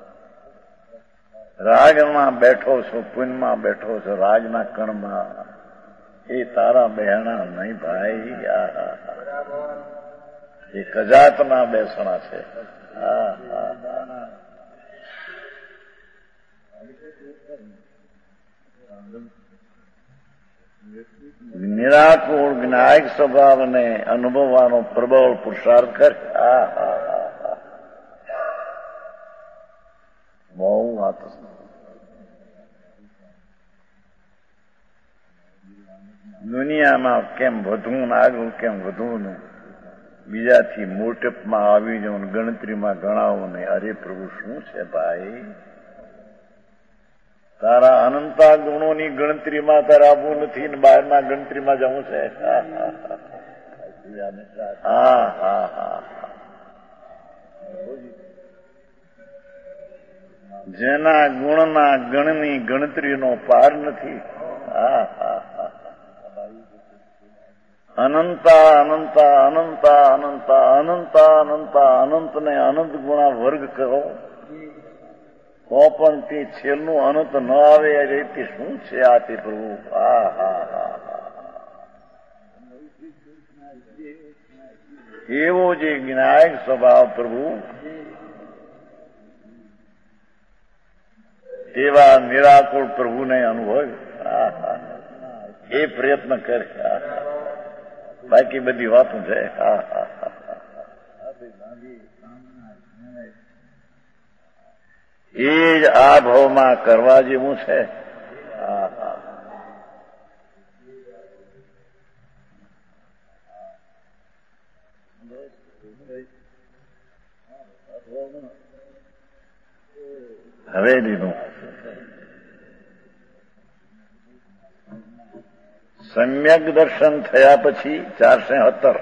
રાગમાં બેઠો છો, પુણ્યમાં બેઠો છો, રાગના કણમાં. એ તારા બહેણા નહીં ભાઈ. આ હા હા, એ કજાતના બેસણા છે. હા હા હા, નિરાકુળ જ્ઞાયક સ્વભાવને અનુભવવાનો પ્રબળ પુરુષાર્થ કર. હા હા હા હા, બહુ વાત. દુનિયામાં કેમ વધવું ને આગળ કેમ વધવું ને, બીજાથી મોટપમાં આવી જવું, ગણતરીમાં ગણાવું ને. અરે પ્રભુ શું છે ભાઈ? તારા અનંતા ગુણોની ગણતરીમાં તારે આવવું નથી ને બહારના ગણતરીમાં જવું છે. હા હા હા, જેના ગુણના ગણની ગણતરીનો પાર નથી. હા હા હા, અનંતા અનંતા અનંતા અનંતા અનંતા અનંતા અનંતને અનંત ગુણા વર્ગ કરો તો પણ તે છેલ્લું અનંત ન આવે એ રીતે શું છે આ તે પ્રભુ? હા હા હા એવો જે જ્ઞાયક સ્વભાવ પ્રભુ, એવા નિરાકુળ પ્રભુને અનુભવ. હા હા એ પ્રયત્ન કરે. હા હા બાકી બધી વાતો છે. હા હા હા એ જ આ ભાવમાં કરવા જેવું છે. હા હા હવે લીધું. સમ્યક દર્શન થયા પછી ચારસો સત્તર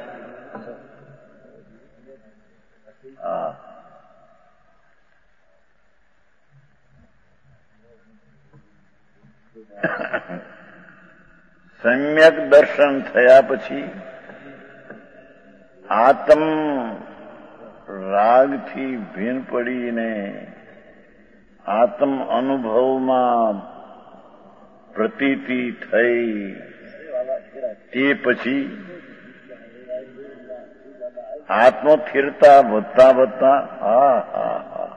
હા સમ્યક દર્શન થયા પછી આત્મ રાગથી ભીન પડીને આત્મ અનુભવમાં પ્રતીતિ થઈ તે પછી આત્મ સ્થિરતા વધતા વધતા હા હા હા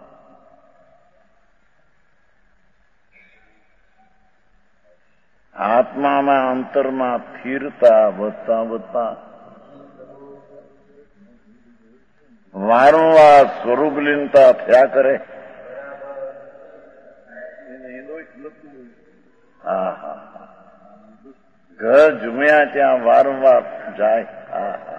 આત્મામાં અંતરમાં સ્થિરતા વધતા વધતા વારંવાર સ્વરૂપ લીનતા થયા કરે. હા હા ઘર જુમ્યા ત્યાં વારંવાર જાય. હા હા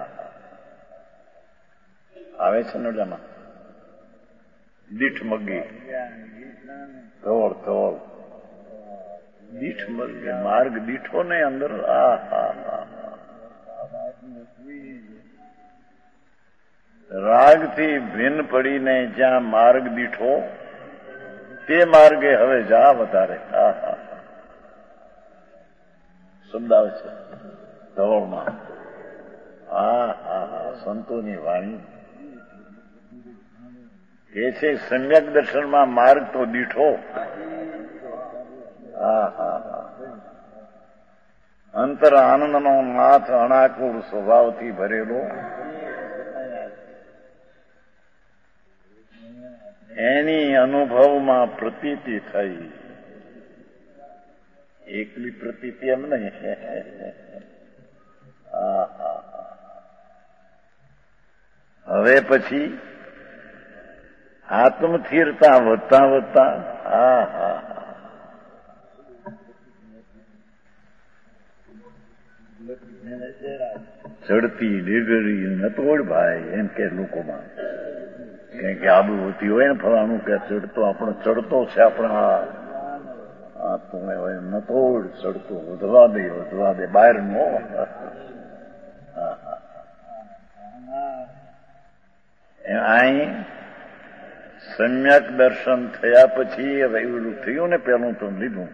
આવે છે નોડામાં દીઠ મગી ધોળ ધોળ દીઠ મગી માર્ગ દીઠો ને અંદર. આ હા હા રાગથી ભિન્ન પડીને જ્યાં માર્ગ દીઠો તે માર્ગે હવે જા વધારે. હા હા શબ્દ આવે છે ધવળમાં. હા હા હા સંતોની વાણી એ છે સમ્યક દર્શનમાં માર્ગ તો દીઠો. હા હા હા અંતર આનંદનો નાથ અણાકુર સ્વભાવથી ભરેલો એની અનુભવમાં પ્રતીતિ થઈ. એકલી પ્રતીતિ એમ નહીં. હા હા હવે પછી આત્મ સ્થિરતા વધતા વધતા હા હા ચડતી ડીગરી નતોડ ભાઈ એમ કે લોકોમાં કારણ કે આબુ હોતી હોય ને ફલાણું કે ચડતો આપણો ચડતો છે આપણા આ તમે હોય નતોડ ચડતો વધવા દે વધવા દે બહાર નો. અહીં સમ્યક દર્શન થયા પછી હવે એવું થયું ને પેલું તો લીધું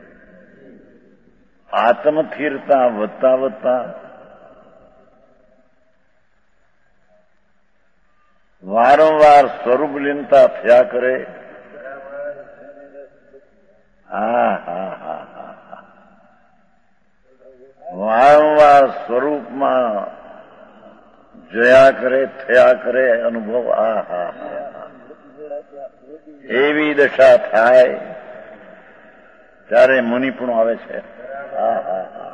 આત્મ સ્થિરતા વધતા વધતા વારંવાર સ્વરૂપ લીનતા થયા કરે. હા હા હા હા વારંવાર સ્વરૂપમાં જયા કરે થયા કરે અનુભવ. આ હા હા એવી દશા થાય ત્યારે મુનિપણું આવે છે. હા હા હા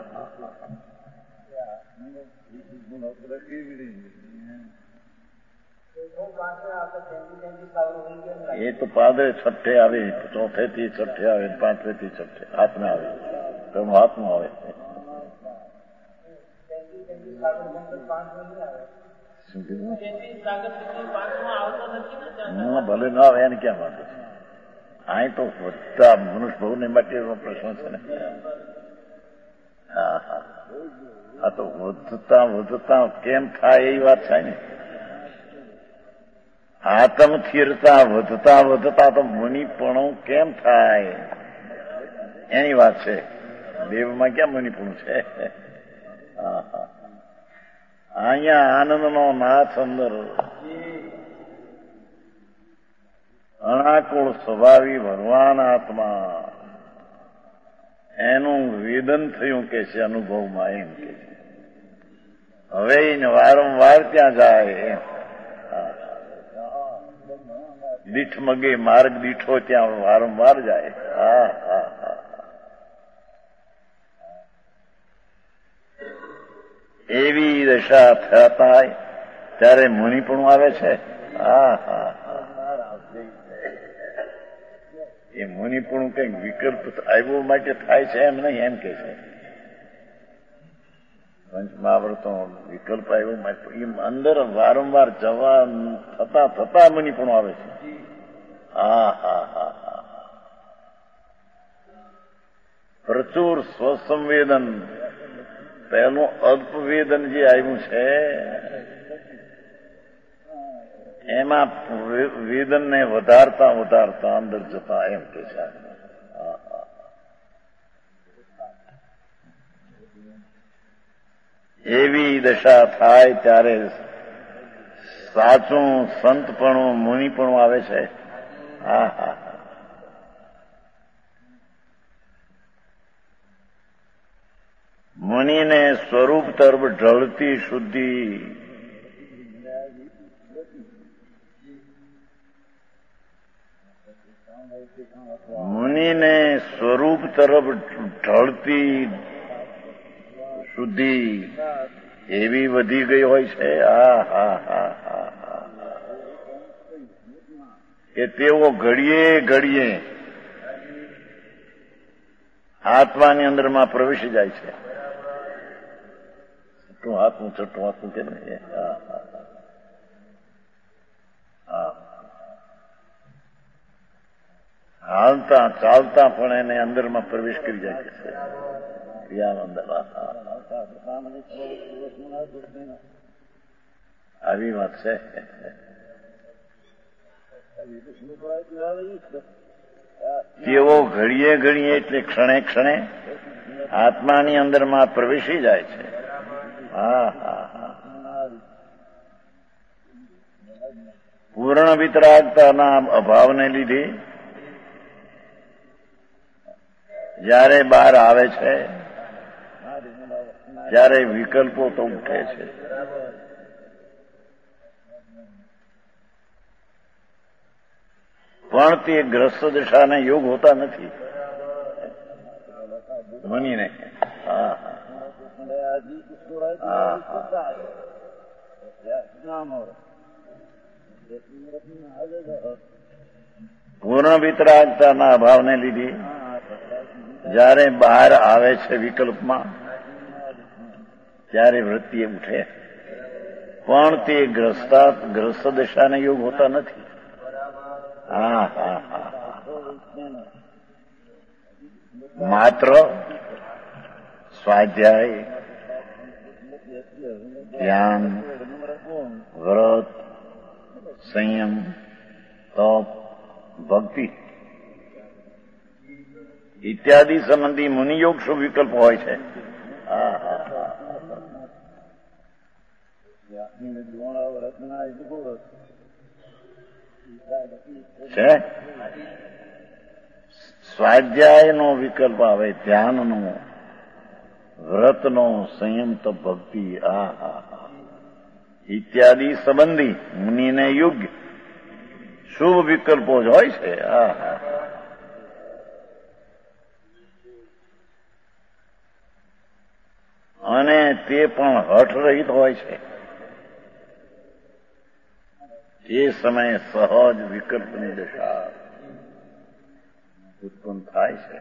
એ તો પાદરે છઠ્ઠે આવે, ચોથે થી છઠ્ઠે આવે, પાંચમે થી છઠ્ઠે હાથમાં આવે, તેનું હાથમાં આવે. ભલે ના આવે એને ક્યાં વાંધો છે. અહીં તો બધા મનુષ્ય ભવને માટેનો પ્રશ્ન છે ને. હા હા આ તો વધતા વધતા કેમ થાય એવી વાત થાય ને. આત્મ સ્થિરતા વધતા વધતા તો મુનિપણું કેમ થાય એની વાત છે. દેવમાં ક્યાં મુનિપણું છે. હા હા અહીંયા આનંદનો નાથ અંદર અણાકુળ સ્વભાવી ભગવાન આત્મા એનું વેદન થયું કે છે અનુભવમાં, એમ કે છે. હવે એને વારંવાર ત્યાં જાય એમ. દીઠ મગે માર્ગ દીઠો ત્યાં વારંવાર જાય. હા હા હા એવી દશા થતા ત્યારે મુનિ પણ આવે છે. હા હા એ મુનિ પણ કઈક વિકલ્પ આવ્યો માટે થાય છે એમ નહીં, એમ કે છે પંચમહાવ્રતો વિકલ્પ આવ્યો માટે એમ અંદર વારંવાર જવા થતા થતા મુનિ પણ આવે છે. હા હા હા હા પ્રચુર સ્વસંવેદન. પહેલું અલ્પવેદન જે આવ્યું છે એમાં વેદનને વધારતા વધારતા અંદર જતા, એમ કે છે. એવી દશા થાય ત્યારે સાચું સંતપણું મુનિપણું આવે છે. હા હા મુનિને સ્વરૂપ તરફ ઢળતી શુદ્ધિ, મુનિને સ્વરૂપ તરફ ઢળતી શુદ્ધિ એવી વધી ગઈ હોય છે. હા હા હા હા કે તેઓ ઘડીએ ઘડીએ આત્માની અંદરમાં પ્રવેશી જાય છે. છઠ્ઠું હાથનું છઠ્ઠું હાથનું કે નહીં. હા હા હાલતા ચાલતા પણ એને અંદરમાં પ્રવેશ કરી જાય છે. ક્રિયાનો અંદર આવી વાત છે. તેઓ ઘડીએ ઘડીએ એટલે ક્ષણે ક્ષણે આત્માની અંદરમાં પ્રવેશી જાય છે. હા હા હા પૂર્ણ વિતરાગતાના અભાવને લીધે જ્યારે બહાર આવે છે ત્યારે વિકલ્પો તો ઉઠે છે. પણ તે ગ્રસ્ત દશાને યોગ હોતા નથી મુનિને. હા પૂર્ણ વિતરાગતાના અભાવને લીધે જ્યારે બહાર આવે છે વિકલ્પમાં ત્યારે વૃત્તિ ઉઠે, પણ તે ગ્રસ્તા ગ્રસ્ત દશાને યોગ હોતા નથી. હા હા હા માત્ર સ્વાધ્યાય, ધ્યાન, વ્રત, સંયમ, તપ, ભક્તિ ઇત્યાદિ સંબંધી મુનિયોગ શું વિકલ્પ હોય છે. હા હા છે. સ્વાધ્યાયનો વિકલ્પ આવે, ધ્યાનનો, વ્રતનો, સંયમ, તપ, ભક્તિ. આ હા હા ઇત્યાદિ સંબંધી મુનિને યોગ્ય શુભ વિકલ્પો જ હોય છે. હા હા અને તે પણ હઠ રહિત હોય છે. એ સમયે સહજ વિકલ્પની દશા ઉત્પન્ન થાય છે.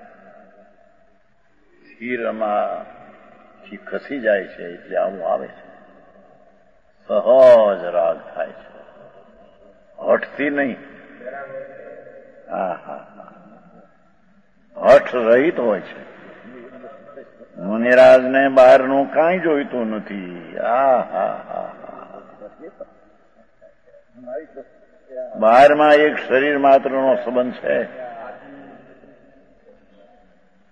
સ્થિરમાંથી ખસી જાય છે એટલે આવું આવે છે. સહજ રાગ થાય છે, હઠથી નહીં. હા હા હઠ રહિત હોય છે. મુનિરાજને બહારનું કાંઈ જોઈતું નથી. હા હા હા બહારમાં એક શરીર માત્રનો સંબંધ છે,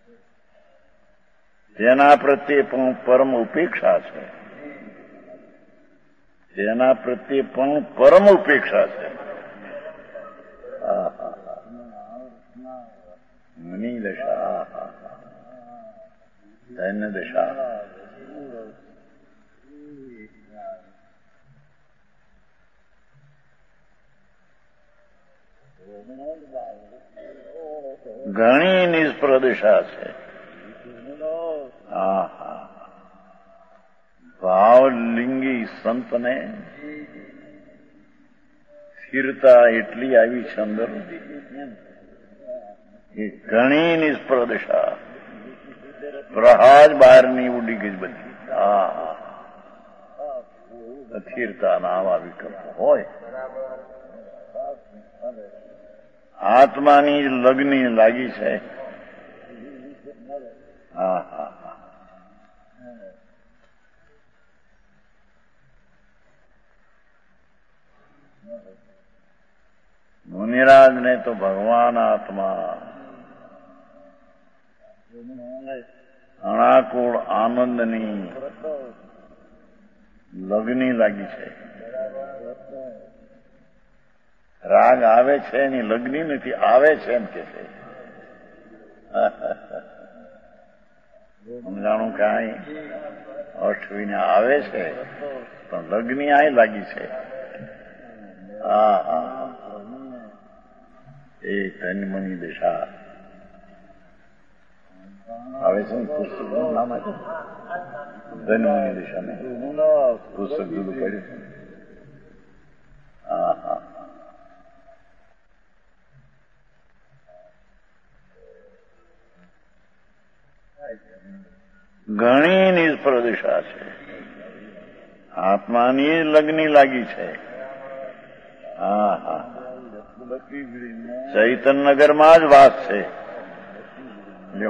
તેના પ્રત્યે પણ પરમ ઉપેક્ષા છે. તેના પ્રત્યે પણ પરમ ઉપેક્ષા છે. મની દશા, ધન્ય દશા. ઘણી નિષ્પ્રદશા છે. હા હા ભાવલિંગી સંતને સ્થિરતા એટલી આવી છે અંદર એ ઘણી નિષ્પ્રદશા. પ્રહાજ બહારની ઉડી ગઈ બધી. હા અસ્થિરતાના આવા વિકલ્પ હોય. આત્માની લગ્ની લાગી છે. હા હા મુનિરાજને તો ભગવાન આત્મા અણાકુળ આનંદની લગ્ની લાગી છે. રાગ આવે છે એની લગ્ની નથી, આવે છે એમ કે છે. સમજાણું કાંઈ અષ્ટવીને આવે છે પણ લગ્ની આય લાગી છે. હા હા એ તન્મની દશા આવે છે ને. પુસ્તકનું નામ છે તન્મની દશા ને પુસ્તક જુદું પડ્યું છે. હા હા ઘણી નિષ્પ્રદશા છે. આત્માની લગ્ની લાગી છે. હા હા ચૈતનનગરમાં જ વાસ છે. લ્યો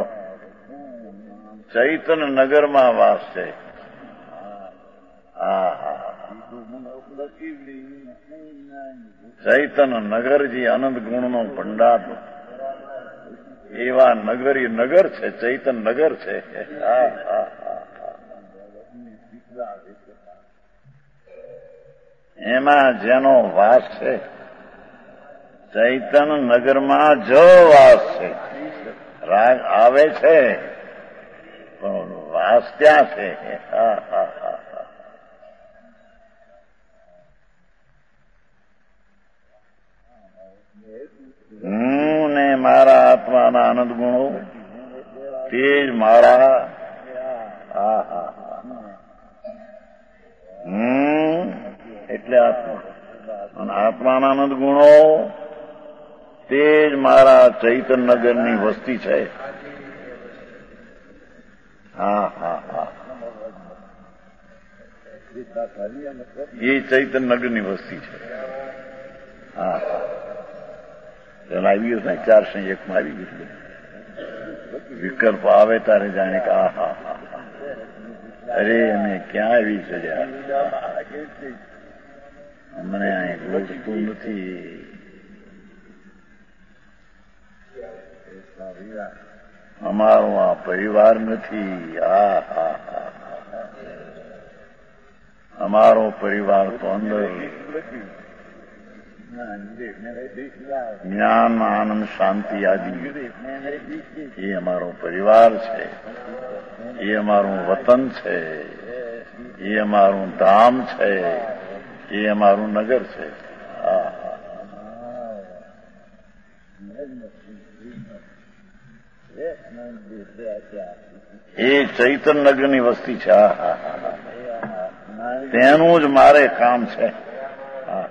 ચૈતનનગરમાં વાસ છે. હા હા ચૈતનનગર જે અનંત ગુણનો ભંડાર એવા નગર એ નગર છે. ચૈતન નગર છે. હા હા એમાં જેનો વાસ છે ચૈતન નગરમાં જ વાસ છે. રાગ આવે છે પણ વાસ ત્યાં છે. હા હા હા હું ને મારા આત્માના આનંદ ગુણો તે જ મારા. હા હા હમ એટલે આત્મા અને આત્માના આનંદ ગુણો તે જ મારા ચૈતન નગરની વસ્તી છે. હા હા હા એ ચૈતન નગરની વસ્તી છે. હા હા પેલા આવી ગયું ને ચારસો એકમાં આવી ગયું. વિકલ્પ આવે તારે જાણે કે આ હા હા અરે અમે ક્યાં આવી ચડ્યા. અમને અહીં ગોઠતું નથી. અમારો આ પરિવાર નથી. આ હા હા અમારો પરિવાર તો અંદર જ્ઞાન આનંદ શાંતિ આદિ એ અમારો પરિવાર છે. એ અમારું વતન છે. એ અમારું ધામ છે. એ અમારું નગર છે. હા એ ચૈતન નગરની વસ્તી છે. હા હા તેનું જ મારે કામ છે. હા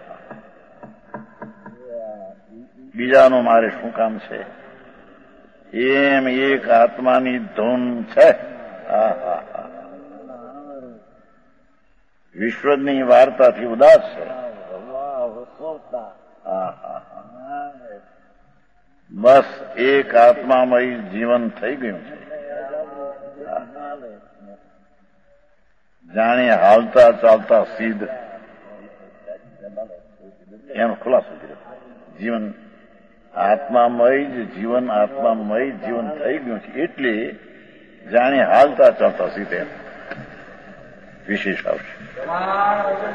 બીજાનું મારે શું કામ છે. એમ એક આત્માની ધૂન છે. હા હા હા વિશ્વની વાર્તાથી ઉદાસ છે. હા હા બસ એક આત્મામય જીવન થઈ ગયું છે. જાણે હાલતા ચાલતા સિદ્ધ એનો ખુલાસો કર્યો. જીવન આત્મામય જ જીવન આત્મામય જીવન થઈ ગયું છે. એટલે જાણે હાલતા ચાલતા સિદ્ધ એમ વિશેષ આવશે.